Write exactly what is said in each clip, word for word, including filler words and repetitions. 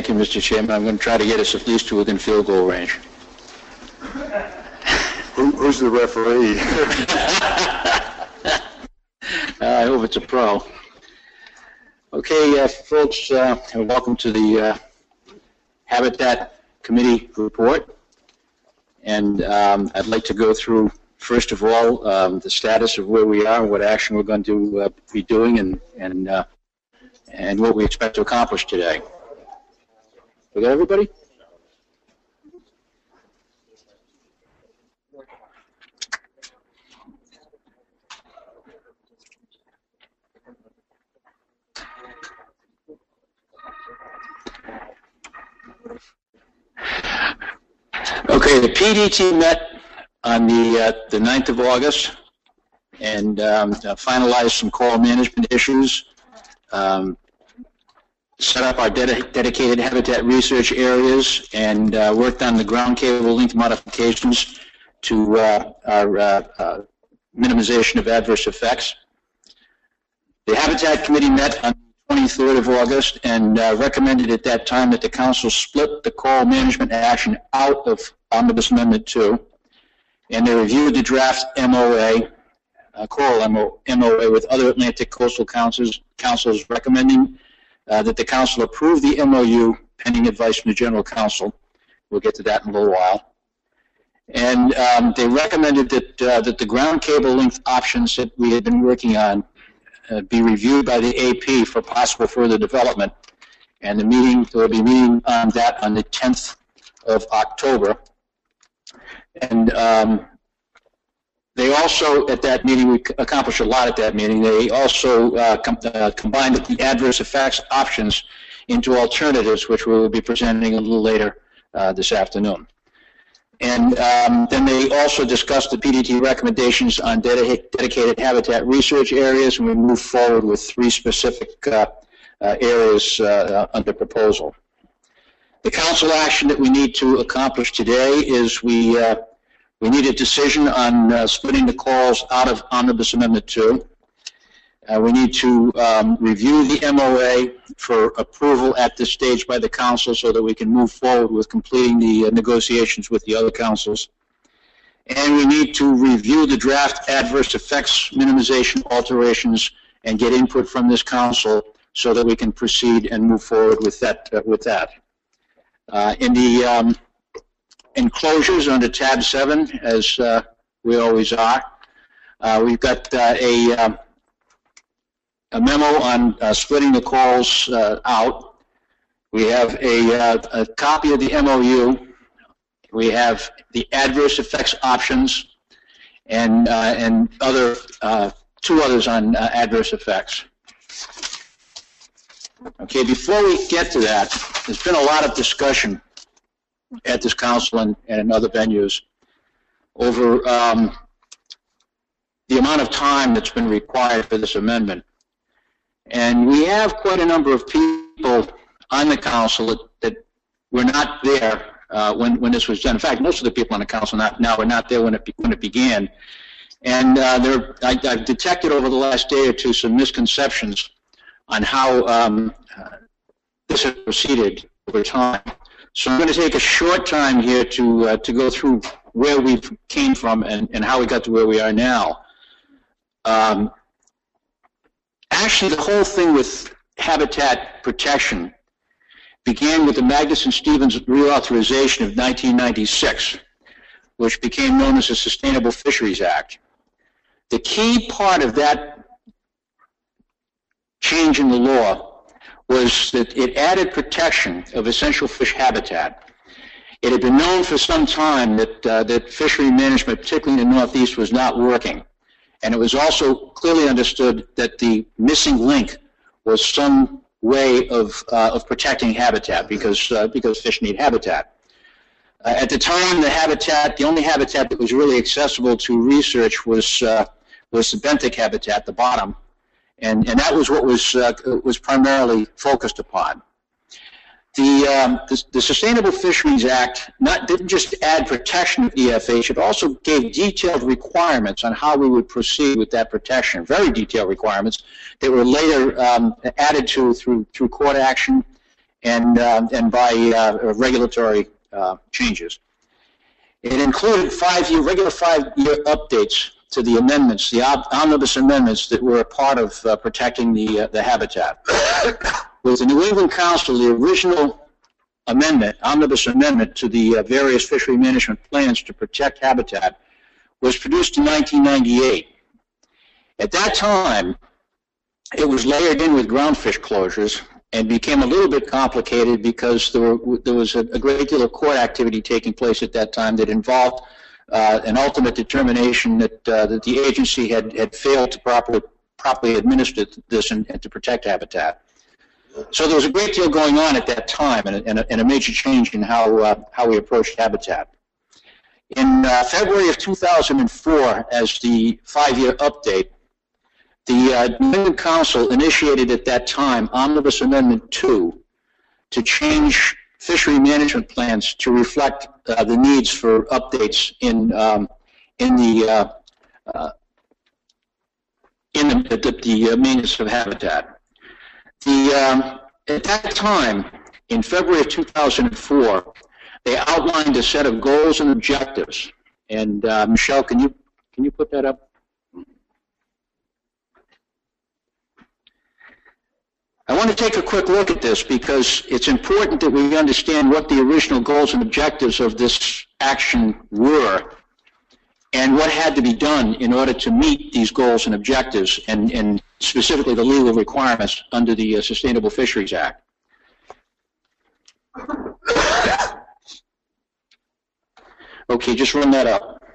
Thank you, Mister Chairman. I'm going to try to get us at least to within field goal range. Who, who's the referee? uh, I hope it's a pro. Okay, uh, folks, uh, welcome to the uh, Habitat Committee report. And um, I'd like to go through, first of all, um, the status of where we are and what action we're going to uh, be doing and, and, uh, and what we expect to accomplish today. We got everybody? Okay, the P D T met on the uh, the ninth of August and um, uh, finalized some coral management issues, um, set up our ded dedicated habitat research areas, and uh, worked on the ground cable length modifications to uh, our uh, uh, minimization of adverse effects. The Habitat Committee met on the twenty-third of August and uh, recommended at that time that the Council split the coral management action out of Omnibus Amendment two, and they reviewed the draft M O A, uh, coral M O A with other Atlantic coastal councils, councils recommending uh, that the Council approve the M O U pending advice from the General Counsel. We'll get to that in a little while. And um, they recommended that, uh, that the ground cable length options that we had been working on uh, be reviewed by the A P for possible further development. And the meeting, there will be a meeting on that on the tenth of October. And um, they also, at that meeting, we accomplished a lot at that meeting. They also uh, com uh, combined the adverse effects options into alternatives, which we will be presenting a little later uh, this afternoon. And um, then they also discussed the P D T recommendations on ded dedicated habitat research areas, and we moved forward with three specific uh, uh, areas uh, under proposal. The council action that we need to accomplish today is we uh, we need a decision on uh, splitting the corals out of Omnibus Amendment two. Uh, we need to um, review the M O A for approval at this stage by the council so that we can move forward with completing the uh, negotiations with the other councils. And we need to review the draft adverse effects minimization alterations and get input from this council so that we can proceed and move forward with that. Uh, with that. Uh, in the um, enclosures under tab seven, as uh, we always are, uh, we've got uh, a, uh, a memo on uh, splitting the corals uh, out. We have a, uh, a copy of the M O U. We have the adverse effects options and, uh, and other, uh, two others on uh, adverse effects. Okay, before we get to that, there's been a lot of discussion at this council and, and in other venues over um, the amount of time that's been required for this amendment. And we have quite a number of people on the council that, that were not there uh, when, when this was done. In fact, most of the people on the council not, now were not there when it, when it began. And uh, there, I, I've detected over the last day or two some misconceptions on how um, uh, this has proceeded over time. So I'm going to take a short time here to uh, to go through where we came from and, and how we got to where we are now. Um, actually, the whole thing with habitat protection began with the Magnuson-Stevens reauthorization of nineteen ninety-six, which became known as the Sustainable Fisheries Act. The key part of that change in the law was that it added protection of essential fish habitat. It had been known for some time that, uh, that fishery management, particularly in the Northeast, was not working. And it was also clearly understood that the missing link was some way of, uh, of protecting habitat because, uh, because fish need habitat. Uh, at the time, the habitat, the only habitat that was really accessible to research was, uh, was the benthic habitat, the bottom. And, and that was what was, uh, was primarily focused upon. The, um, the, the Sustainable Fisheries Act not, didn't just add protection of E F H, it also gave detailed requirements on how we would proceed with that protection, very detailed requirements that were later um, added to through, through court action and, uh, and by uh, regulatory uh, changes. It included five-year, regular five-year updates to the amendments, the omnibus amendments that were a part of uh, protecting the, uh, the habitat. With the New England Council, the original amendment, omnibus amendment to the uh, various fishery management plans to protect habitat was produced in nineteen ninety-eight. At that time, it was layered in with groundfish closures and became a little bit complicated because there, were, there was a, a great deal of court activity taking place at that time that involved uh, an ultimate determination that, uh, that the agency had, had failed to properly, properly administer this and, and to protect habitat. So there was a great deal going on at that time and a, and a, and a major change in how, uh, how we approached habitat. In uh, February of two thousand four, as the five-year update, the uh, New England Council initiated at that time Omnibus Amendment two to change fishery management plans to reflect uh, the needs for updates in um, in the uh, uh, in the, the, the uh, maintenance of habitat. The um, at that time, in February of two thousand four, they outlined a set of goals and objectives. And uh, Michelle, can you can you put that up? I want to take a quick look at this because it's important that we understand what the original goals and objectives of this action were and what had to be done in order to meet these goals and objectives and, and specifically the legal requirements under the uh, Sustainable Fisheries Act. Okay, just run that up.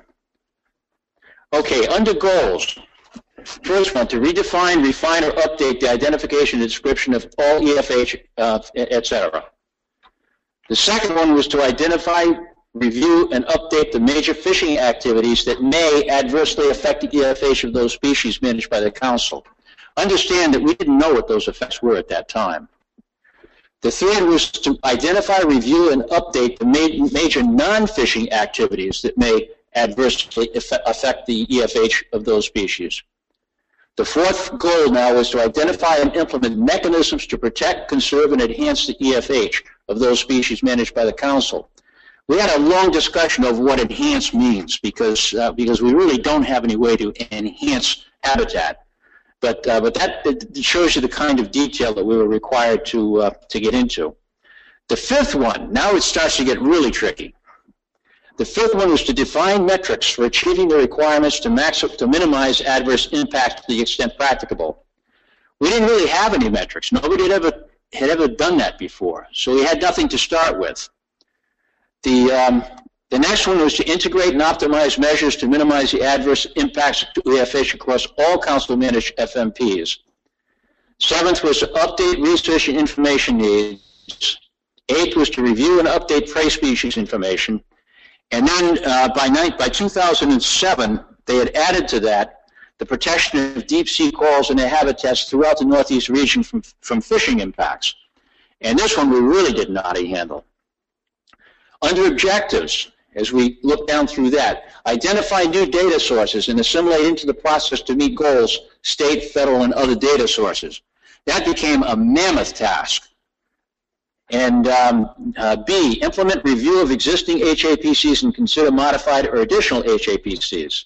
Okay, under goals. First one, to redefine, refine, or update the identification and description of all E F H, uh, et cetera. The second one was to identify, review, and update the major fishing activities that may adversely affect the E F H of those species managed by the Council. Understand that we didn't know what those effects were at that time. The third was to identify, review, and update the ma major non-fishing activities that may adversely affect the E F H of those species. The fourth goal now is to identify and implement mechanisms to protect, conserve, and enhance the E F H of those species managed by the Council. We had a long discussion over what enhance means because, uh, because we really don't have any way to enhance habitat. But, uh, but that it shows you the kind of detail that we were required to, uh, to get into. The fifth one, now it starts to get really tricky. The fifth one was to define metrics for achieving the requirements to, max to minimize adverse impact to the extent practicable. We didn't really have any metrics. Nobody had ever, had ever done that before, so we had nothing to start with. The, um, the next one was to integrate and optimize measures to minimize the adverse impacts to E F H across all Council-managed F M Ps. Seventh was to update research and information needs. Eighth was to review and update prey species information. And then uh, by, night, by two thousand seven, they had added to that the protection of deep-sea corals and their habitats throughout the Northeast region from, from fishing impacts. And this one we really didn't know how to handle. Under objectives, as we look down through that, identify new data sources and assimilate into the process to meet goals, state, federal, and other data sources. That became a mammoth task. And um, uh, B, implement review of existing H A P Cs and consider modified or additional H A P Cs.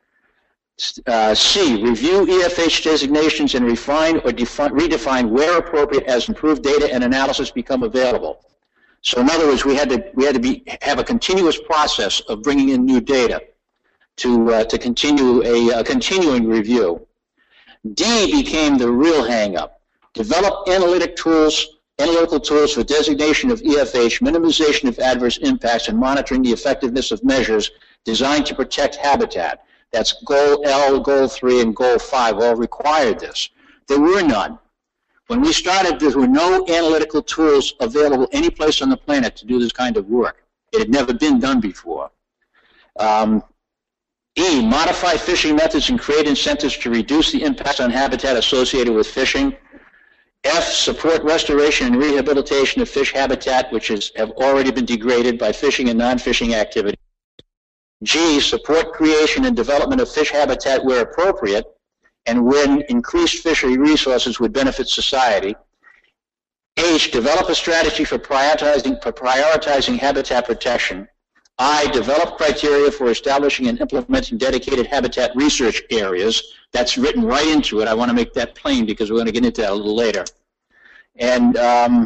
Uh, C, review E F H designations and refine or redefine where appropriate as improved data and analysis become available. So in other words, we had to, we had to be, have a continuous process of bringing in new data to, uh, to continue a, a continuing review. D became the real hang-up. Develop analytic tools analytical tools for designation of E F H, minimization of adverse impacts, and monitoring the effectiveness of measures designed to protect habitat. That's Goal L, Goal three, and Goal five all required this. There were none. When we started, there were no analytical tools available any place on the planet to do this kind of work. It had never been done before. Um, E, modify fishing methods and create incentives to reduce the impacts on habitat associated with fishing. F, support restoration and rehabilitation of fish habitat which is, have already been degraded by fishing and non-fishing activity. G, support creation and development of fish habitat where appropriate and when increased fishery resources would benefit society. H, develop a strategy for prioritizing, for prioritizing habitat protection. I, develop criteria for establishing and implementing dedicated habitat research areas. That's written right into it. I want to make that plain because we're going to get into that a little later. And um,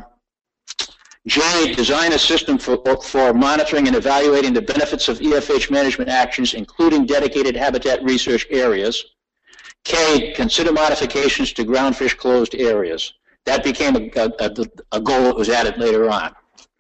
J, design a system for, for monitoring and evaluating the benefits of E F H management actions, including dedicated habitat research areas. K, consider modifications to groundfish closed areas. That became a, a, a goal that was added later on.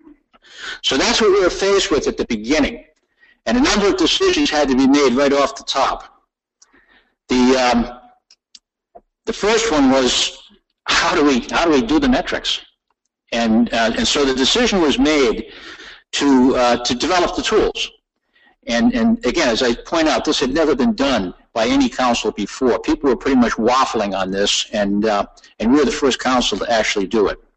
So that's what we were faced with at the beginning. And a number of decisions had to be made right off the top. The, um, the first one was, how do we, how do we do the metrics? And, uh, and so the decision was made to, uh, to develop the tools. And, and again, as I point out, this had never been done by any council before. People were pretty much waffling on this, and, uh, and we were the first council to actually do it.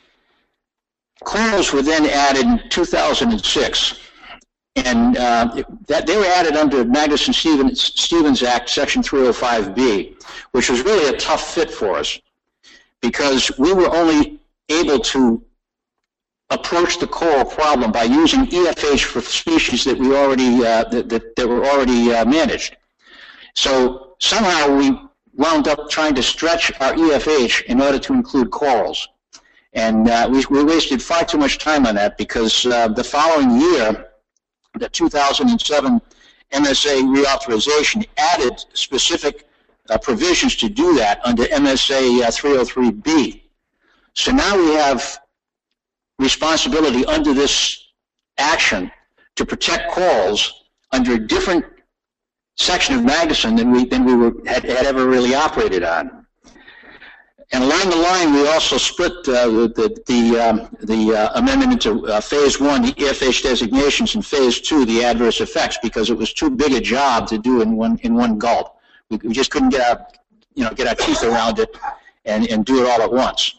Corals were then added in two thousand six, and uh, that they were added under Magnuson-Stevens Act, Section three oh five B, which was really a tough fit for us because we were only able to approach the coral problem by using E F H for species that we already uh, that, that, that were already uh, managed. So somehow we wound up trying to stretch our E F H in order to include corals. And uh, we, we wasted far too much time on that because uh, the following year, the two thousand seven M S A reauthorization added specific uh, provisions to do that under M S A uh, three oh three B. So now we have responsibility under this action to protect corals under a different section of Magnuson than we, than we were, had, had ever really operated on. And along the line, we also split uh, the the, um, the uh, amendment into uh, phase one, the E F H designations, and phase two, the adverse effects, because it was too big a job to do in one in one gulp. We, we just couldn't get our you know get our teeth around it and and do it all at once.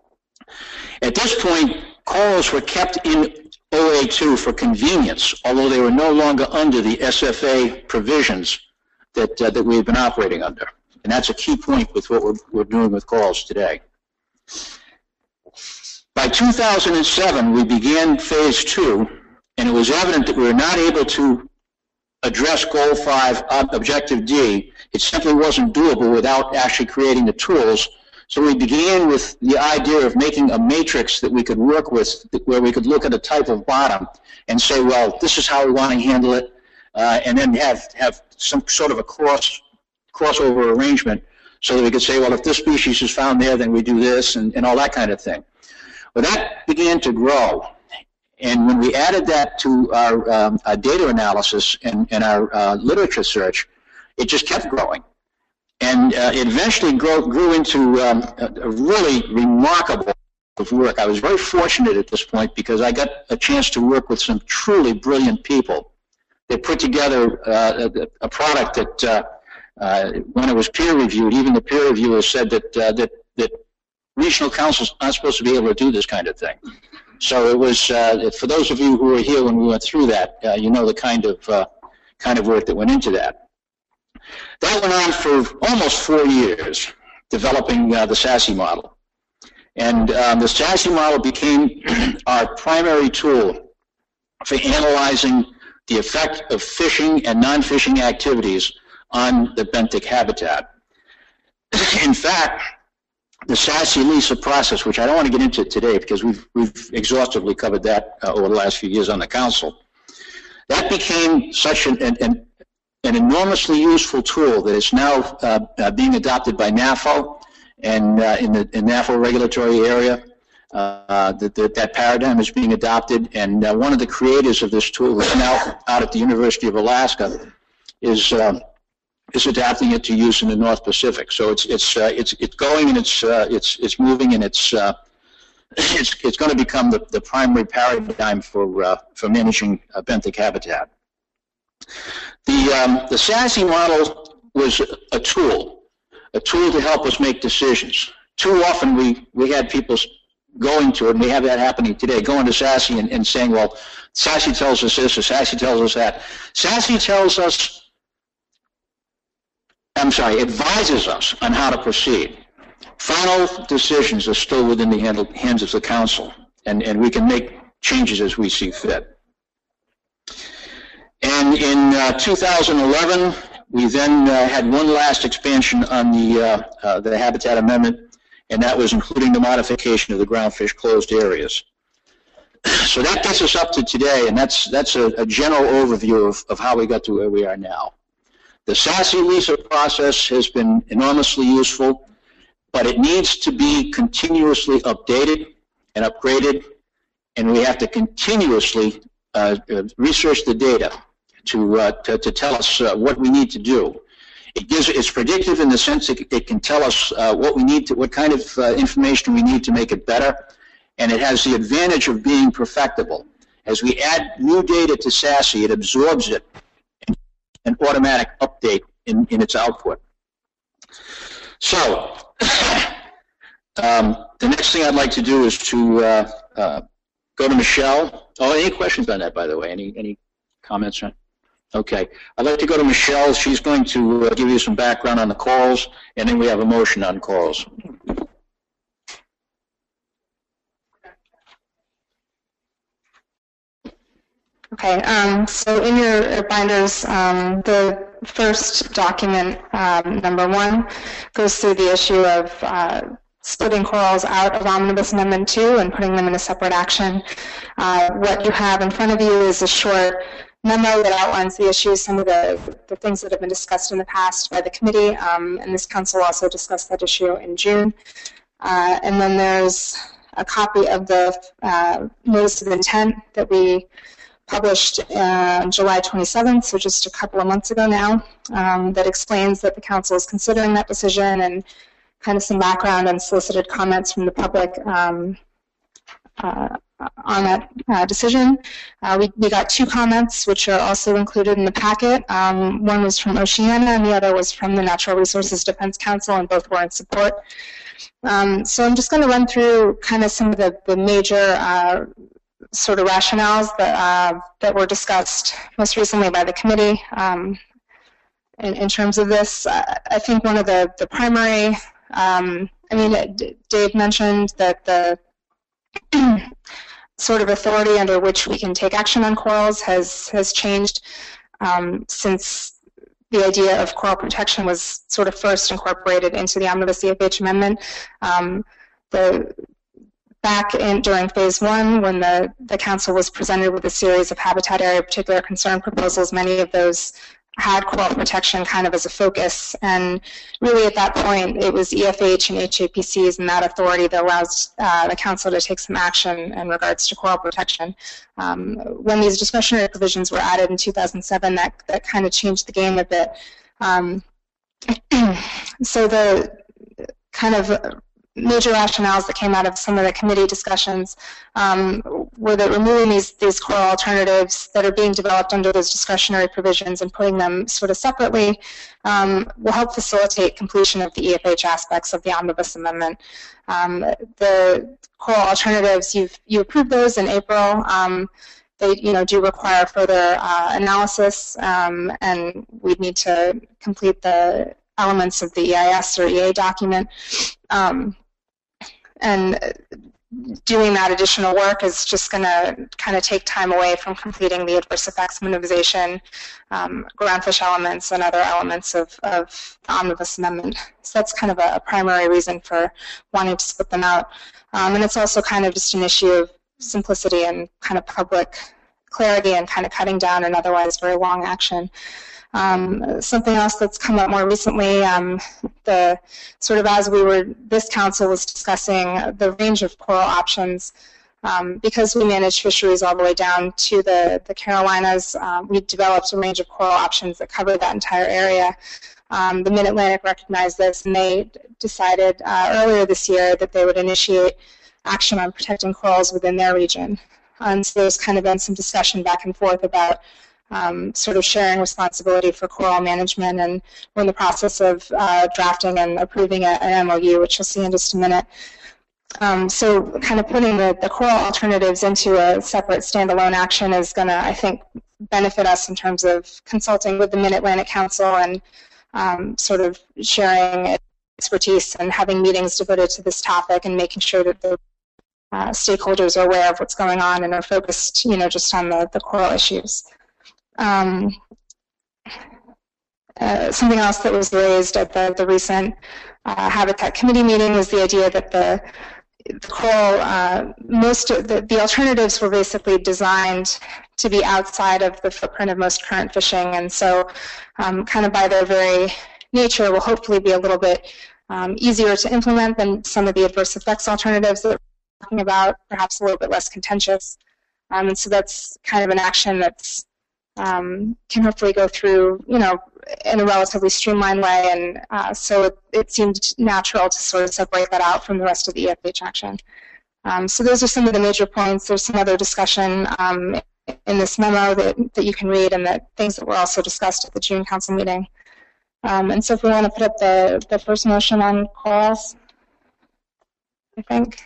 At this point, corals were kept in O A two for convenience, although they were no longer under the S F A provisions that uh, that we had been operating under. And that's a key point with what we're, we're doing with corals today. By two thousand seven, we began phase two, and it was evident that we were not able to address goal five, objective D. It simply wasn't doable without actually creating the tools. So we began with the idea of making a matrix that we could work with, where we could look at a type of bottom and say, well, this is how we want to handle it, uh, and then have, have some sort of a cross crossover arrangement so that we could say, well, if this species is found there, then we do this, and, and all that kind of thing. Well, that began to grow. And when we added that to our, um, our data analysis and, and our uh, literature search, it just kept growing. And uh, it eventually grow, grew into um, a, a really remarkable work. I was very fortunate at this point because I got a chance to work with some truly brilliant people. They put together uh, a, a product that uh, Uh, when it was peer-reviewed, even the peer reviewers said that, uh, that that regional councils aren't supposed to be able to do this kind of thing. So it was, uh, for those of you who were here when we went through that, uh, you know the kind of uh, kind of work that went into that. That went on for almost four years, developing uh, the SASE model. And um, the SASE model became our primary tool for analyzing the effect of fishing and non-fishing activities on the benthic habitat. In fact, the SASE LISA process, which I don't want to get into today because we've, we've exhaustively covered that uh, over the last few years on the council, that became such an, an, an enormously useful tool that is now uh, uh, being adopted by NAFO and uh, in the in NAFO regulatory area. Uh, that, that, that paradigm is being adopted, and uh, one of the creators of this tool is now out at the University of Alaska, is um, is adapting it to use in the North Pacific. So it's it's uh, it's it's going and it's uh, it's it's moving and it's uh, it's it's going to become the, the primary paradigm for uh, for managing uh, benthic habitat. The um, the SASE model was a tool, a tool to help us make decisions. Too often we we had people going to it, and we have that happening today, going to SASE and, and saying, well, SASE tells us this or SASE tells us that. SASE tells us I'm sorry, advises us on how to proceed. Final decisions are still within the hand, hands of the council, and, and we can make changes as we see fit. And in uh, two thousand eleven, we then uh, had one last expansion on the, uh, uh, the Habitat Amendment, and that was including the modification of the groundfish closed areas. So that gets us up to today, and that's, that's a, a general overview of, of how we got to where we are now. The SASE LISA process has been enormously useful, but it needs to be continuously updated and upgraded, and we have to continuously uh, research the data to, uh, to, to tell us uh, what we need to do. It gives, it's predictive in the sense that it can tell us uh, what we need to, what kind of uh, information we need to make it better, and it has the advantage of being perfectible. As we add new data to SASE, it absorbs it and an automatic update in, in its output. So, um, the next thing I'd like to do is to uh, uh, go to Michelle. Oh, any questions on that, by the way? Any, any comments on? Okay. I'd like to go to Michelle. She's going to uh, give you some background on the corals, and then we have a motion on corals. Okay, um, so in your binders, um, the first document, um, number one, goes through the issue of uh, splitting corals out of Omnibus Amendment two and putting them in a separate action. Uh, what you have in front of you is a short memo that outlines the issues, some of the, the things that have been discussed in the past by the committee, um, and this council also discussed that issue in June. Uh, and then there's a copy of the uh, notice of intent that we published uh, on July twenty-seventh, so just a couple of months ago now, um, that explains that the council is considering that decision and kind of some background and solicited comments from the public um, uh, on that uh, decision. Uh, we, we got two comments, which are also included in the packet. Um, one was from Oceana, and the other was from the Natural Resources Defense Council, and both were in support. Um, so I'm just going to run through kind of some of the, the major uh, sort of rationales that, uh, that were discussed most recently by the committee um, in, in terms of this. Uh, I think one of the, the primary, um, I mean, Dave mentioned that the sort of authority under which we can take action on corals has, has changed um, since the idea of coral protection was sort of first incorporated into the Omnibus C F H amendment. Um, the Back in, during phase one, when the, the council was presented with a series of habitat area of particular concern proposals, many of those had coral protection kind of as a focus. And really at that point, it was E F H and H A P Cs and that authority that allows uh, the council to take some action in regards to coral protection. Um, when these discretionary provisions were added in two thousand seven, that, that kind of changed the game a bit. Um, so the kind of major rationales that came out of some of the committee discussions um, were that removing these, these coral alternatives that are being developed under those discretionary provisions and putting them sort of separately um, will help facilitate completion of the E F H aspects of the Omnibus Amendment. Um, the coral alternatives, you've, you approved those in April. Um, they you know, do require further uh, analysis, um, and we need to complete the elements of the E I S or E A document. Um, and doing that additional work is just going to kind of take time away from completing the adverse effects minimization, um, groundfish elements, and other elements of, of the Omnibus Amendment. So that's kind of a, a primary reason for wanting to split them out. Um, and it's also kind of just an issue of simplicity and kind of public clarity and kind of cutting down an otherwise very long action. Um, something else that's come up more recently, um, the sort of as we were, this council was discussing the range of coral options. Um, because we manage fisheries all the way down to the, the Carolinas, um, we developed a range of coral options that cover that entire area. Um, the Mid-Atlantic recognized this, and they decided uh, earlier this year that they would initiate action on protecting corals within their region. And so there's kind of been some discussion back and forth about Um, sort of sharing responsibility for coral management, and we're in the process of uh, drafting and approving a, an M O U, which you'll see in just a minute. Um, so kind of putting the, the coral alternatives into a separate standalone action is going to, I think, benefit us in terms of consulting with the Mid-Atlantic Council and um, sort of sharing expertise and having meetings devoted to this topic and making sure that the uh, stakeholders are aware of what's going on and are focused, you know, just on the, the coral issues. Um, uh, something else that was raised at the, the recent uh, Habitat Committee meeting was the idea that the, the coral, uh, most of the, the alternatives were basically designed to be outside of the footprint of most current fishing, and so um, kind of by their very nature will hopefully be a little bit um, easier to implement than some of the adverse effects alternatives that we're talking about, perhaps a little bit less contentious. Um, and so that's kind of an action that's um, can hopefully go through, you know, in a relatively streamlined way, and uh, so it, it seemed natural to sort of separate that out from the rest of the E F H action. Um, so those are some of the major points. There's some other discussion um, in this memo that, that you can read, and that things that were also discussed at the June council meeting. Um, and so if we want to put up the, the first motion on corals, I think.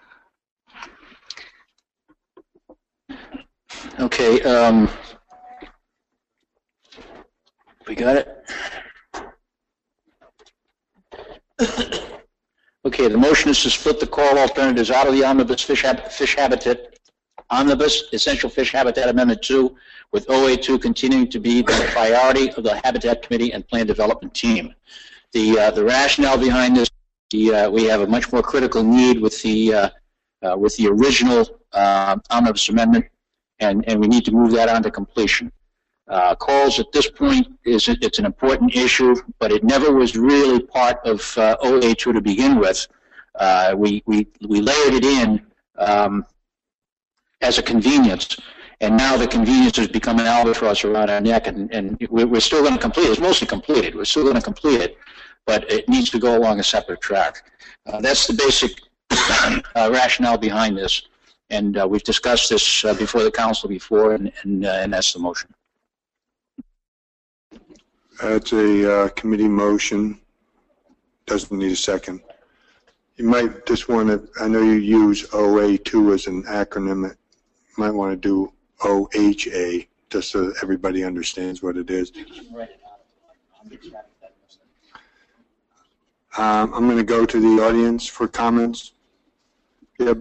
Okay, um, we got it? Okay, the motion is to split the coral alternatives out of the omnibus fish, hab fish habitat, omnibus essential fish habitat amendment two, with O A two continuing to be the priority of the Habitat Committee and Plan Development Team. The, uh, the rationale behind this, the, uh, we have a much more critical need with the, uh, uh, with the original uh, omnibus amendment, and, and we need to move that on to completion. Uh, corals at this point, is it's an important issue, but it never was really part of uh, O A two to begin with. Uh, we, we, we layered it in um, as a convenience, and now the convenience has become an albatross around our neck, and, and we're still going to complete it. It's mostly completed. We're still going to complete it, but it needs to go along a separate track. Uh, that's the basic uh, rationale behind this, and uh, we've discussed this uh, before the council before, and, and, uh, and that's the motion. That's a uh, committee motion. Doesn't need a second. You might just want to, I know you use O A two as an acronym. You might want to do O H A, just so everybody understands what it is. Um, I'm going to go to the audience for comments. Yep.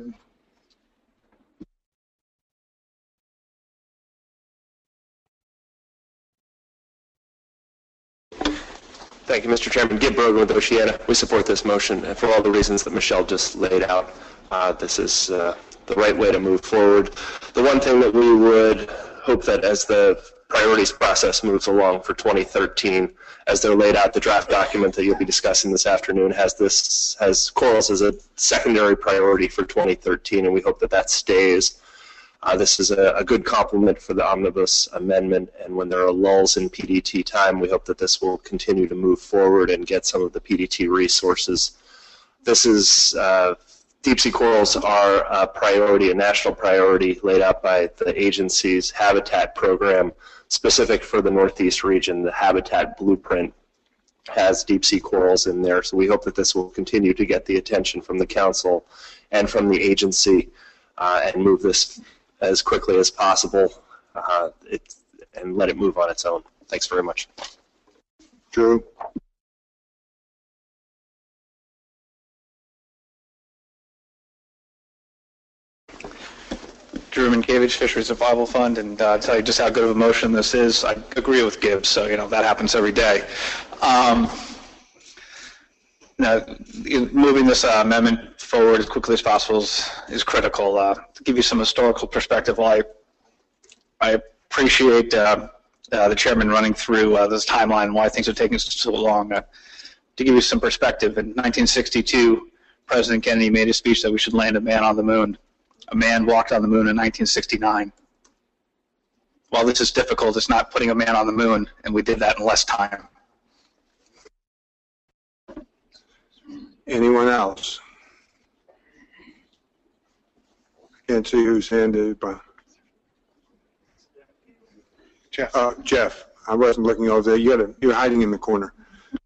Thank you, Mister Chairman. Gib Brogan with Oceana. We support this motion, and for all the reasons that Michelle just laid out. Uh, this is uh, the right way to move forward. The one thing that we would hope that as the priorities process moves along for twenty thirteen, as they're laid out, the draft document that you'll be discussing this afternoon has this has corals as a secondary priority for twenty thirteen, and we hope that that stays. Uh, this is a, a good complement for the omnibus amendment, and when there are lulls in P D T time, we hope that this will continue to move forward and get some of the P D T resources. This is, uh, deep sea corals are a priority, a national priority laid out by the agency's habitat program specific for the Northeast region. The Habitat Blueprint has deep sea corals in there, so we hope that this will continue to get the attention from the council and from the agency uh, and move this as quickly as possible uh, it, and let it move on its own. Thanks very much. Drew? Drew Minkiewicz, Fisheries Survival Fund, and uh, tell you just how good of a motion this is. I agree with Gibbs, so you know that happens every day. Um, now, moving this uh, amendment forward as quickly as possible is, is critical. Uh, to give you some historical perspective, while I, I appreciate uh, uh, the chairman running through uh, this timeline and why things are taking so long, uh, to give you some perspective, in nineteen sixty-two, President Kennedy made a speech that we should land a man on the moon. A man walked on the moon in nineteen sixty-nine. While this is difficult, it's not putting a man on the moon, and we did that in less time. Anyone else? Can't see whose hand it is, but Jeff. Uh, Jeff, I wasn't looking over there. You're, the, you're hiding in the corner.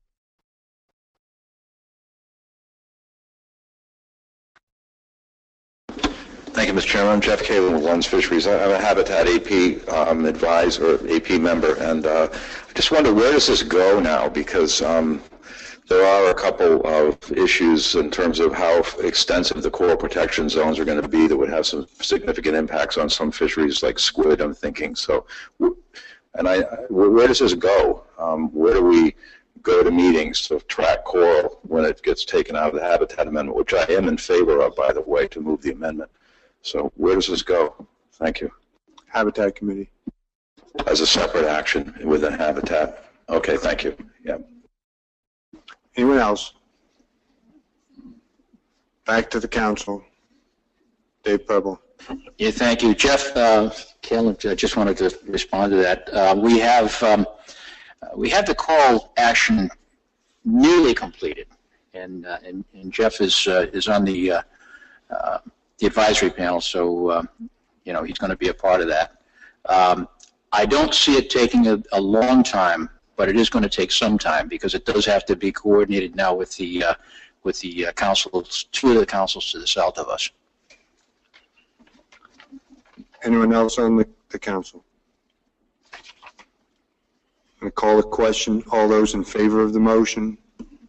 Thank you, Mister Chairman. I'm Jeff Kalin with Lens Fisheries. I'm a Habitat A P um, advisor, A P member, and uh, I just wonder, where does this go now? Because um, there are a couple of issues in terms of how extensive the coral protection zones are going to be that would have some significant impacts on some fisheries like squid, I'm thinking. So, and I, where does this go? Um, where do we go to meetings to track coral when it gets taken out of the Habitat Amendment, which I am in favor of, by the way, to move the amendment. So where does this go? Thank you. Habitat Committee. As a separate action within Habitat. Okay, thank you. Yeah. Anyone else? Back to the council. Dave Preble. Yeah, thank you. Jeff, uh, Caleb, I just wanted to respond to that. Uh, we have um, we have the call action nearly completed, and uh, and, and Jeff is uh, is on the uh, uh, the advisory panel, so uh, you know he's going to be a part of that. Um, I don't see it taking a, a long time, but it is going to take some time because it does have to be coordinated now with the uh, with the uh, councils, two of the councils to the south of us. Anyone else on the, the council? I'm going to call the question. All those in favor of the motion?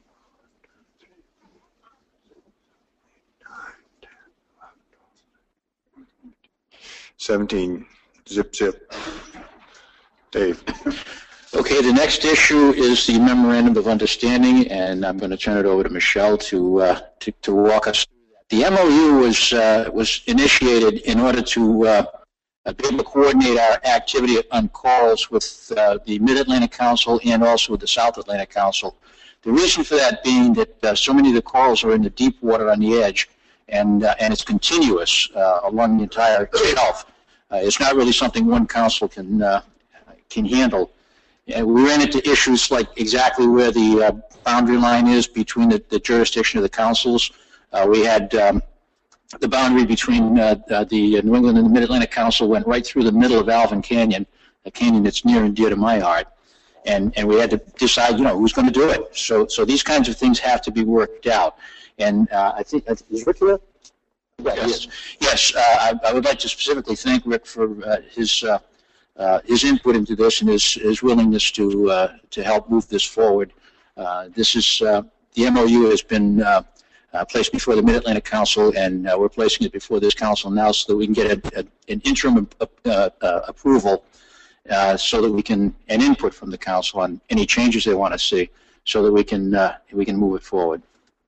seventeen. Zip, zip. Dave. Okay, the next issue is the memorandum of understanding, and I'm going to turn it over to Michelle to uh, to, to walk us through that. The M O U was uh, was initiated in order to uh, be able to coordinate our activity on calls with uh, the Mid-Atlantic Council and also with the South Atlantic Council. The reason for that being that uh, so many of the calls are in the deep water on the edge, and uh, and it's continuous uh, along the entire shelf. Uh, it's not really something one council can uh, can handle. And we ran into issues like exactly where the uh, boundary line is between the, the jurisdiction of the councils. Uh, we had um, the boundary between uh, uh, the New England and the Mid-Atlantic Council went right through the middle of Alvin Canyon, a canyon that's near and dear to my heart. And, and we had to decide, you know, who's going to do it. So, so these kinds of things have to be worked out. And uh, I think, is Rick here? Yeah, yes. Yes, uh, I, I would like to specifically thank Rick for uh, his uh, uh, his input into this and his, his willingness to uh, to help move this forward. Uh, this is uh, the M O U has been uh, uh, placed before the Mid-Atlantic Council, and uh, we're placing it before this council now so that we can get a, a, an interim uh, uh, approval, uh, so that we can and input from the council on any changes they want to see, so that we can uh, we can move it forward.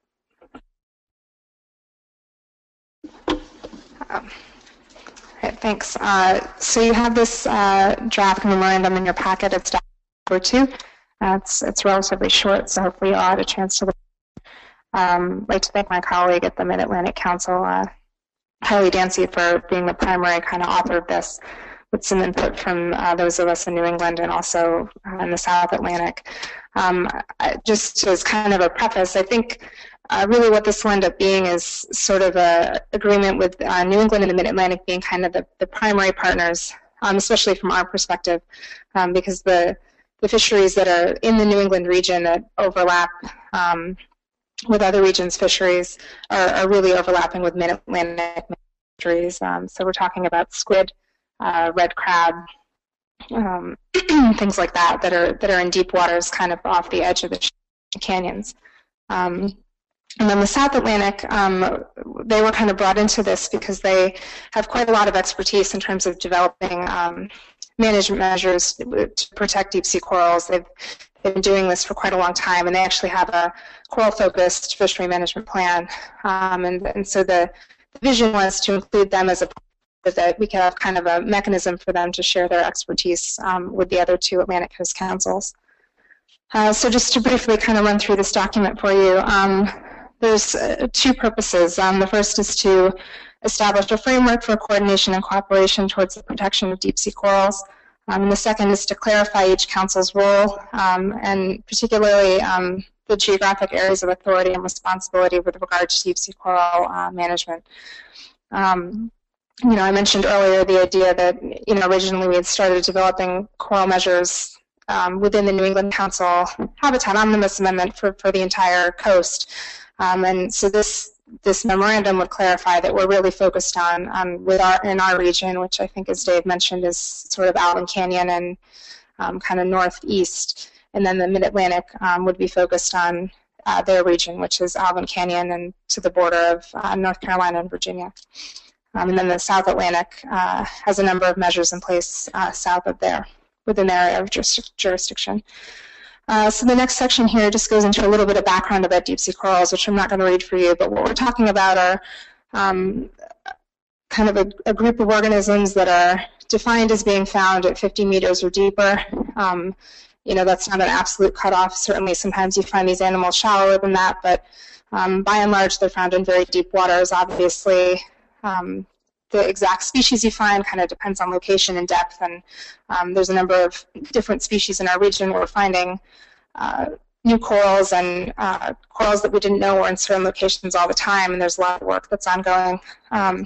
Um, right, thanks. Uh, so you have this uh, draft memorandum in your packet. It's number two. Uh, it's, it's relatively short, so hopefully you'll have a chance to look. Um, I'd like to thank my colleague at the Mid-Atlantic Council, uh, Harley Dancy, for being the primary kind of author of this, with some input from uh, those of us in New England and also uh, in the South Atlantic. Um, I, just as kind of a preface, I think Uh, really what this will end up being is sort of a agreement with uh, New England and the Mid-Atlantic being kind of the, the primary partners, um, especially from our perspective, um, because the, the fisheries that are in the New England region that overlap um, with other regions' fisheries are, are really overlapping with Mid-Atlantic fisheries. Um, so we're talking about squid, uh, red crab, um, things like that that are, that are in deep waters kind of off the edge of the canyons. Um, And then the South Atlantic, um, they were kind of brought into this because they have quite a lot of expertise in terms of developing um, management measures to protect deep sea corals. They've, they've been doing this for quite a long time, and they actually have a coral-focused fishery management plan. Um, and, and so the, the vision was to include them as a part that we could have kind of a mechanism for them to share their expertise um, with the other two Atlantic Coast Councils. Uh, so just to briefly kind of run through this document for you. Um, There's uh, two purposes. Um, the first is to establish a framework for coordination and cooperation towards the protection of deep sea corals. Um, and the second is to clarify each council's role, um, and particularly um, the geographic areas of authority and responsibility with regard to deep sea coral uh, management. Um, you know, I mentioned earlier the idea that, you know, originally we had started developing coral measures um, within the New England Council Habitat Omnibus Amendment for, for the entire coast. Um, and so this this memorandum would clarify that we're really focused on, on with our in our region, which I think, as Dave mentioned, is sort of Alvin Canyon and um, kind of northeast. And then the Mid-Atlantic um, would be focused on uh, their region, which is Alvin Canyon and to the border of uh, North Carolina and Virginia. Um, and then the South Atlantic uh, has a number of measures in place uh, south of there, within their area of juris jurisdiction. Uh, so the next section here just goes into a little bit of background about deep sea corals, which I'm not going to read for you, but what we're talking about are um, kind of a, a group of organisms that are defined as being found at fifty meters or deeper. Um, you know, that's not an absolute cutoff. Certainly sometimes you find these animals shallower than that, but um, by and large they're found in very deep waters. Obviously, um, the exact species you find kind of depends on location and depth, and um, there's a number of different species in our region where we're finding uh, new corals and uh, corals that we didn't know were in certain locations all the time, and there's a lot of work that's ongoing. Um,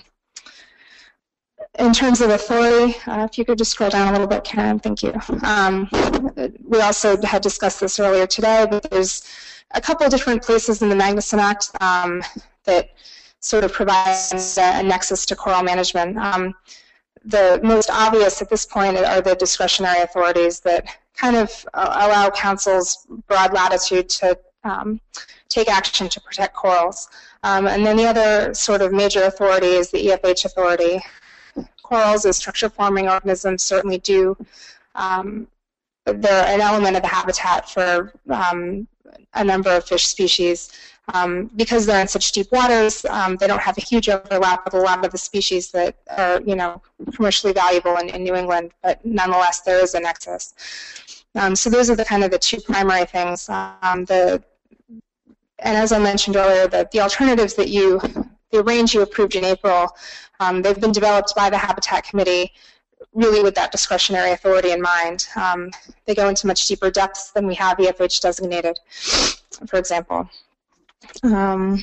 in terms of authority, uh, if you could just scroll down a little bit, Karen, thank you. Um, we also had discussed this earlier today, but there's a couple of different places in the Magnuson Act um, that sort of provides a nexus to coral management. Um, the most obvious at this point are the discretionary authorities that kind of uh, allow councils broad latitude to um, take action to protect corals. Um, and then the other sort of major authority is the E F H authority. Corals as structure-forming organisms certainly do, um, they're an element of the habitat for um, a number of fish species. Um, because they're in such deep waters, um, they don't have a huge overlap with a lot of the species that are, you know, commercially valuable in, in New England, but nonetheless there is a nexus. Um, so those are the kind of the two primary things. Um, the, and as I mentioned earlier, the, the alternatives that you, the range you approved in April, um, they've been developed by the Habitat Committee really with that discretionary authority in mind. Um, they go into much deeper depths than we have E F H designated, for example. Um,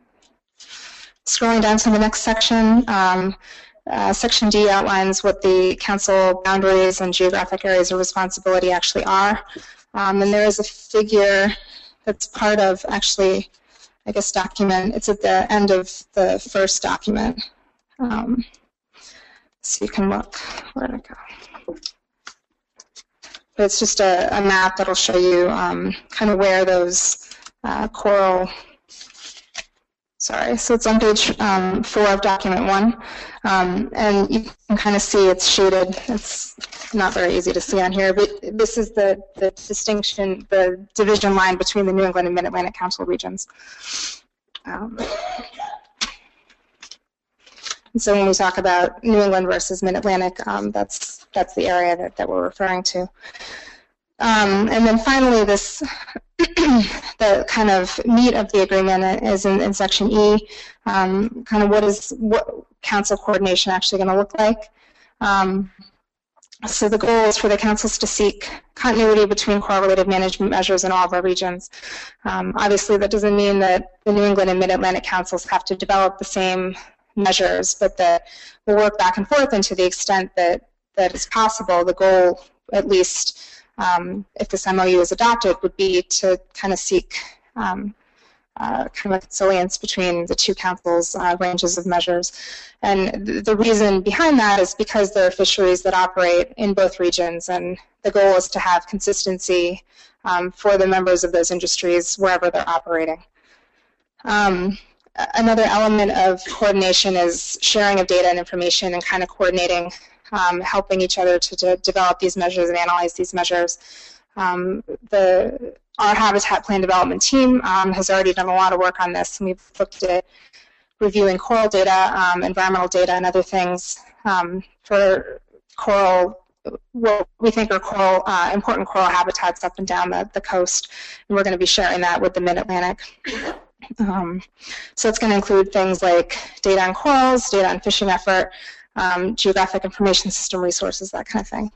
scrolling down to the next section, um, uh, Section D outlines what the council boundaries and geographic areas of responsibility actually are. Um, and there is a figure that's part of, actually, I guess, document. It's at the end of the first document. Um, so you can look. Where'd it go? But it's just a, a map that'll show you um, kind of where those uh, coral. Sorry, so it's on page um, four of document one, um, and you can kind of see it's shaded. It's not very easy to see on here, but this is the, the distinction, the division line between the New England and Mid-Atlantic Council regions. Um, and so when we talk about New England versus Mid-Atlantic, um, that's that's the area that, that we're referring to. Um, and then finally, this the kind of meat of the agreement is in, in Section E. Um, kind of what is what council coordination actually going to look like. Um, so the goal is for the councils to seek continuity between coral-related management measures in all of our regions. Um, obviously, that doesn't mean that the New England and Mid-Atlantic councils have to develop the same measures, but that we'll work back and forth, and to the extent that that is possible, the goal, at least, Um, if this M O U is adopted, would be to kind of seek um, uh, kind of conciliance between the two councils' uh, ranges of measures. And th the reason behind that is because there are fisheries that operate in both regions, and the goal is to have consistency um, for the members of those industries wherever they're operating. Um, another element of coordination is sharing of data and information and kind of coordinating Um, helping each other to, to develop these measures and analyze these measures. Um, the, our habitat plan development team um, has already done a lot of work on this, and we've looked at reviewing coral data, um, environmental data, and other things um, for coral, what we think are coral, uh, important coral habitats up and down the, the coast, and we're going to be sharing that with the Mid-Atlantic. Um, so it's going to include things like data on corals, data on fishing effort, Um, geographic information system resources, that kind of thing.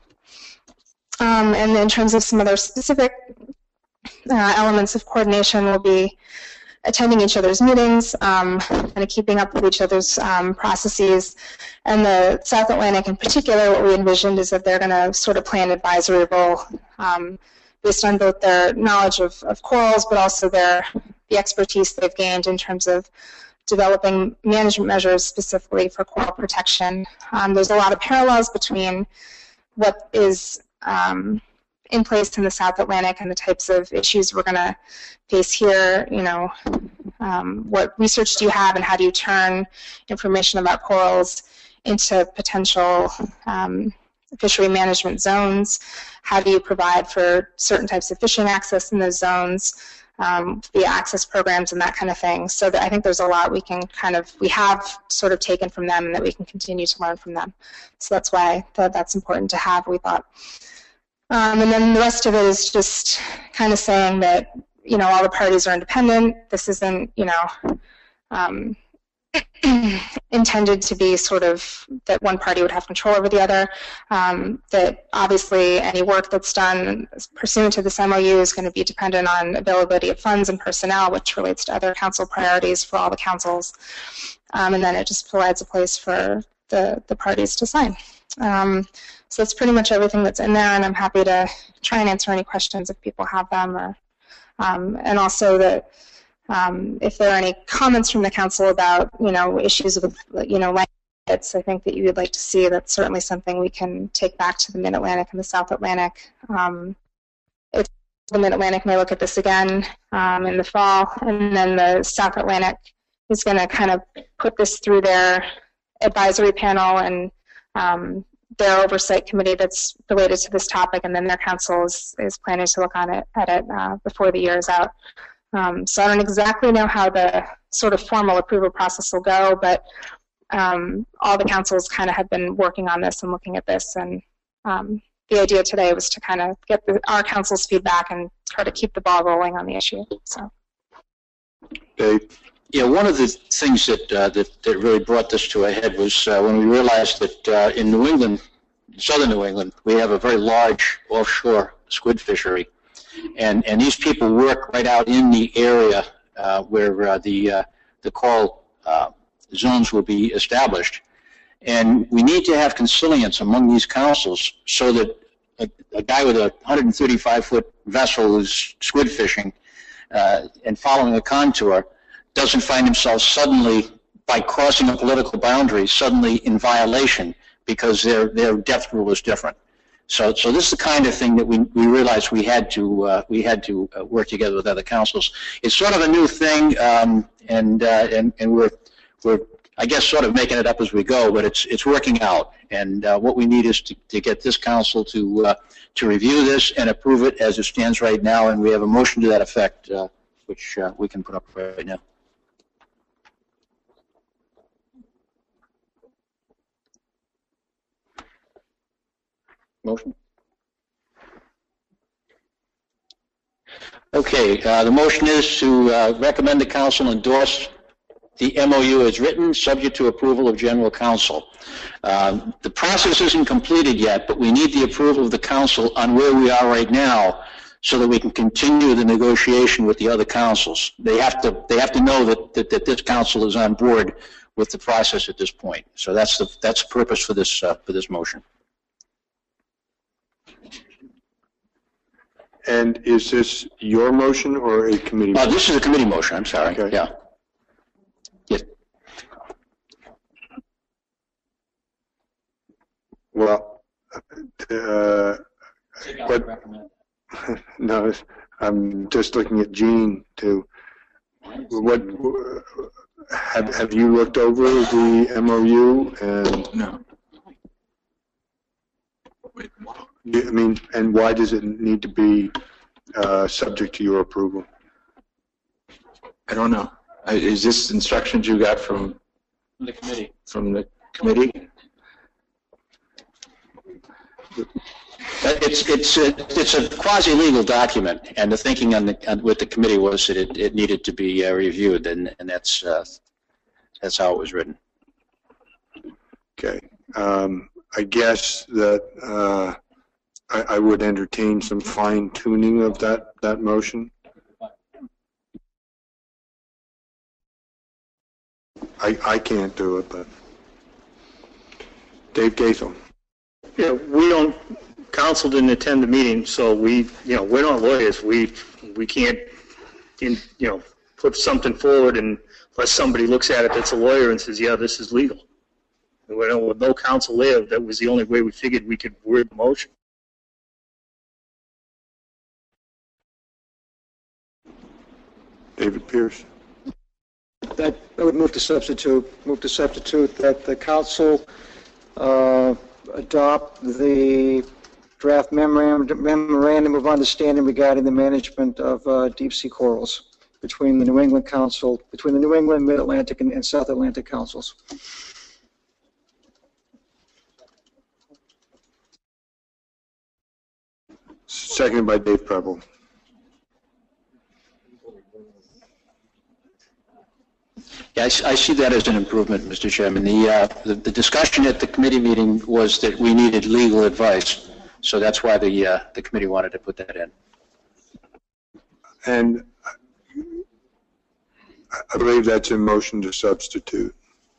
Um, and in terms of some other specific uh, elements of coordination, we'll be attending each other's meetings, um, kind of keeping up with each other's um, processes. And the South Atlantic in particular, what we envisioned is that they're going to sort of play an advisory role um, based on both their knowledge of, of corals, but also their the expertise they've gained in terms of developing management measures specifically for coral protection. Um, there's a lot of parallels between what is um, in place in the South Atlantic and the types of issues we're going to face here. You know, um, what research do you have, and how do you turn information about corals into potential um, fishery management zones? How do you provide for certain types of fishing access in those zones, um, via access programs and that kind of thing? So that I think there's a lot we can kind of, we have sort of taken from them and that we can continue to learn from them. So that's why that, that's important to have, we thought. Um, and then the rest of it is just kind of saying that, you know, all the parties are independent. This isn't, you know, um, intended to be sort of that one party would have control over the other. Um, that obviously any work that's done pursuant to this M O U is going to be dependent on availability of funds and personnel, which relates to other council priorities for all the councils. Um, and then it just provides a place for the, the parties to sign. Um, so that's pretty much everything that's in there, and I'm happy to try and answer any questions if people have them. Or, um, and also that Um, if there are any comments from the council about, you know, issues with, you know, language, I think that you would like to see, that's certainly something we can take back to the Mid-Atlantic and the South Atlantic. Um, if the Mid-Atlantic may look at this again um, in the fall, and then the South Atlantic is going to kind of put this through their advisory panel and um, their oversight committee that's related to this topic, and then their council is, is planning to look on it at it uh, before the year is out. Um, so I don't exactly know how the sort of formal approval process will go, but um, all the councils kind of have been working on this and looking at this, and um, the idea today was to kind of get the, our council's feedback and try to keep the ball rolling on the issue. So, Dave? Yeah, one of the things that uh, that, that really brought this to a head was uh, when we realized that uh, in New England, southern New England, we have a very large offshore squid fishery. And, and these people work right out in the area uh, where uh, the, uh, the coral uh, zones will be established. And we need to have consilience among these councils so that a, a guy with a one hundred thirty-five foot vessel who's squid fishing uh, and following a contour doesn't find himself suddenly, by crossing a political boundary, suddenly in violation because their, their depth rule is different. So, so this is the kind of thing that we, we realized we had to uh, we had to uh, work together with other councils. It's sort of a new thing, um, and uh, and and we're we're I guess sort of making it up as we go, but it's it's working out. And uh, what we need is to, to get this council to uh, to review this and approve it as it stands right now. And we have a motion to that effect, uh, which uh, we can put up right now. Motion? Okay, uh, the motion is to uh, recommend the council endorse the M O U as written, subject to approval of general council. Uh, the process isn't completed yet, but we need the approval of the council on where we are right now so that we can continue the negotiation with the other councils. They have to, they have to know that, that, that this council is on board with the process at this point. So that's the, that's the purpose for this, uh, for this motion. And is this your motion or a committee Uh, motion? this is a committee motion, I'm sorry. Okay. Yeah. Yes. Well, uh, what, no, I'm just looking at Gene to, what, have, have you looked over the M O U and? No. I mean, and why does it need to be uh, subject to your approval? I don't know. Uh, Is this instructions you got from The committee. from the committee? It's it's a, it's a quasi-legal document, and the thinking on the on, with the committee was that it, it needed to be uh, reviewed, and and that's uh, that's how it was written. Okay. Um, I guess that uh, I, I would entertain some fine tuning of that that motion. I I can't do it, but Dave Gaithel. Yeah, we don't, council didn't attend the meeting, so we, you know, we're not lawyers. We we can't, in, you know, put something forward and unless somebody looks at it that's a lawyer and says, yeah, this is legal. And we don't, with no council there, that was the only way we figured we could word the motion. David Pierce. That, I would move to substitute, move to substitute that the council uh, adopt the draft memorandum, memorandum of understanding regarding the management of uh, deep sea corals between the New England Council, between the New England, Mid-Atlantic, and, and South Atlantic councils. Seconded by Dave Preble. Yeah, I, s- I see that as an improvement, Mister Chairman. The, uh, the, the discussion at the committee meeting was that we needed legal advice, so that's why the, uh, the committee wanted to put that in. And I believe that's a motion to substitute.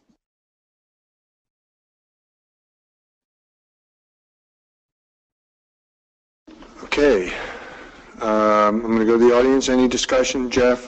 Okay. Um, I'm going to go to the audience. Any discussion, Jeff?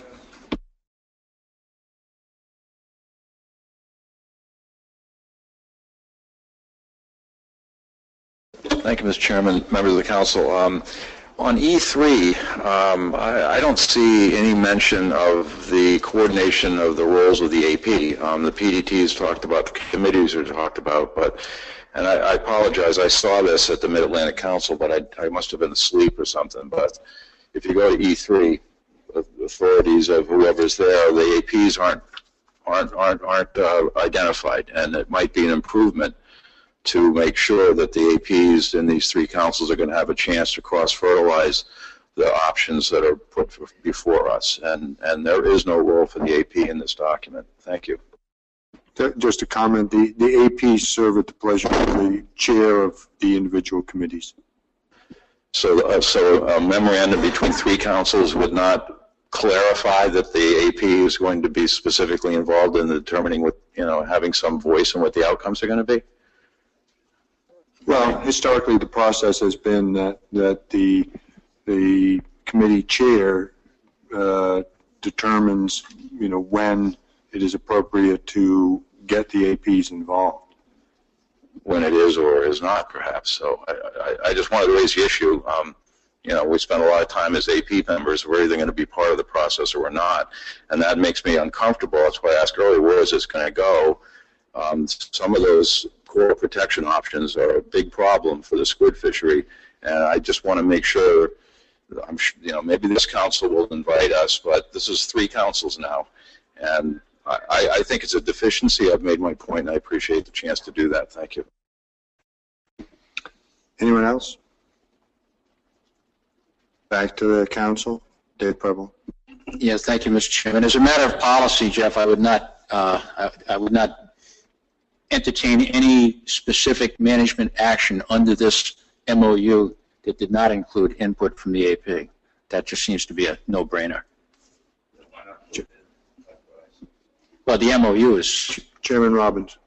Thank you, Mister Chairman, members of the council. Um, on E three, um, I, I don't see any mention of the coordination of the roles of the A P. Um, the P D Ts talked about, the committees are talked about, but, and I, I apologize, I saw this at the Mid-Atlantic Council, but I, I must have been asleep or something. But if you go to E three, authorities of whoever's there, the A Ps aren't aren't aren't, aren't uh, identified, and it might be an improvement to make sure that the A Ps in these three councils are going to have a chance to cross-fertilize the options that are put before us. And, and there is no role for the A P in this document. Thank you. Just a comment, the, the A Ps serve at the pleasure of the chair of the individual committees. So, uh, so a memorandum between three councils would not clarify that the A P is going to be specifically involved in determining what, you know, having some voice in what the outcomes are going to be? Well, historically, the process has been that, that the, the committee chair uh, determines, you know, when it is appropriate to get the A Ps involved. When it is or is not, perhaps. So I, I, I just wanted to raise the issue. Um, you know, we spend a lot of time as A P members. We're either going to be part of the process or we're not, and that makes me uncomfortable. That's why I asked earlier, where is this going to go? Um, some of those coral protection options are a big problem for the squid fishery, and I just want to make sure, I'm, you know, maybe this council will invite us, but this is three councils now, and I, I think it's a deficiency. I've made my point, and I appreciate the chance to do that. Thank you. Anyone else? Back to the council. Dave Preble. Yes, thank you, Mister Chairman. As a matter of policy, Jeff, I would not, uh, I, I would not entertain any specific management action under this M O U that did not include input from the A P. That just seems to be a no-brainer. Well, the M O U is... Chairman Robbins.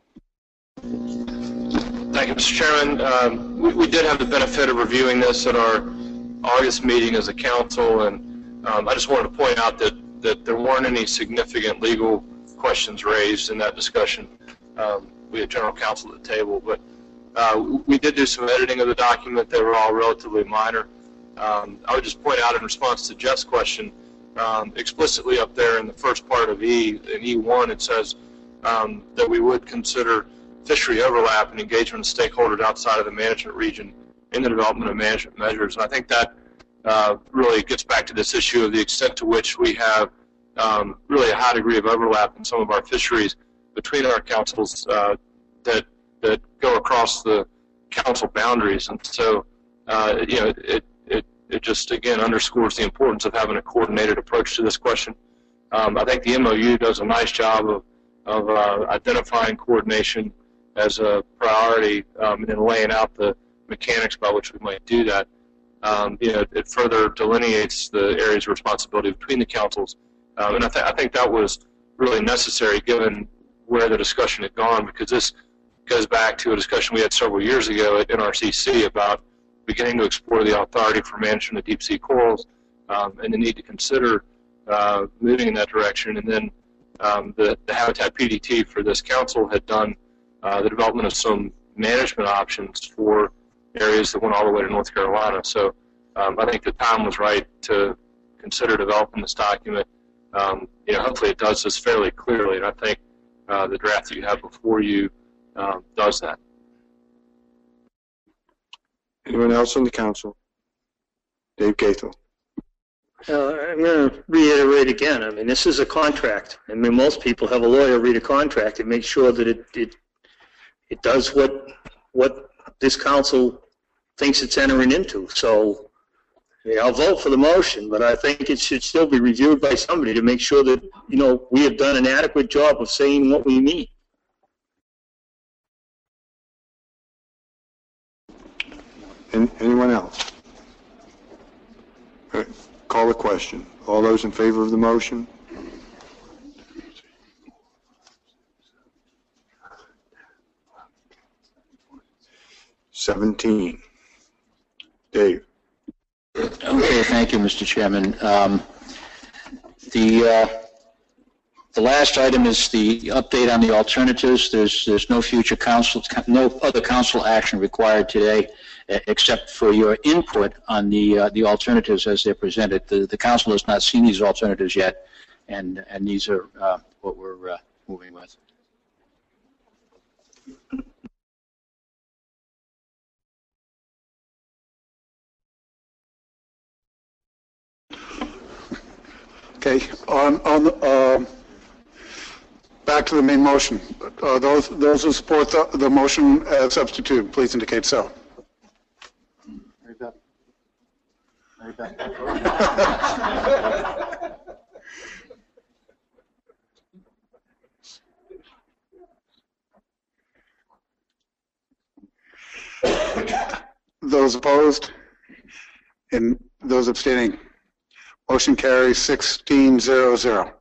Thank you, Mister Chairman. Um, we, we did have the benefit of reviewing this at our August meeting as a council, and um, I just wanted to point out that, that there weren't any significant legal questions raised in that discussion. Um, we had general counsel at the table, but uh, we did do some editing of the document. They were all relatively minor. Um, I would just point out in response to Jeff's question, um, explicitly up there in the first part of E, in E one, it says um, that we would consider fishery overlap and engagement of stakeholders outside of the management region in the development of management measures. And I think that uh, really gets back to this issue of the extent to which we have um, really a high degree of overlap in some of our fisheries between our councils uh, that that go across the council boundaries, and so uh, you know it it it just again underscores the importance of having a coordinated approach to this question. Um, I think the M O U does a nice job of of uh, identifying coordination as a priority um, and then laying out the mechanics by which we might do that. Um, you know, it further delineates the areas of responsibility between the councils, um, and I, th I think that was really necessary given where the discussion had gone, because this goes back to a discussion we had several years ago at N R C C about beginning to explore the authority for management of deep sea corals um, and the need to consider uh, moving in that direction. And then um, the, the Habitat P D T for this council had done uh, the development of some management options for areas that went all the way to North Carolina. So um, I think the time was right to consider developing this document um, you know, hopefully it does this fairly clearly, and I think uh, the draft that you have before you um, does that. Anyone else on the council? Dave Gaithel. Uh, I'm going to reiterate again. I mean, this is a contract. I mean, most people have a lawyer read a contract and make sure that it it, it does what what this council thinks it's entering into. So, I mean, I'll vote for the motion, but I think it should still be reviewed by somebody to make sure that, you know, we have done an adequate job of saying what we mean. Any, anyone else? All right, call the question. All those in favor of the motion? Seventeen. Dave. Okay, thank you, Mister Chairman. Um, the uh, the last item is the update on the alternatives. There's there's no future council, no other council action required today, except for your input on the uh, the alternatives as they're presented. The the council has not seen these alternatives yet, and and these are uh, what we're uh, moving with. Okay, on, on, um, back to the main motion. Uh, those, those who support the, the motion as substitute, please indicate so. Those opposed and those abstaining. Motion carries sixteen zero zero.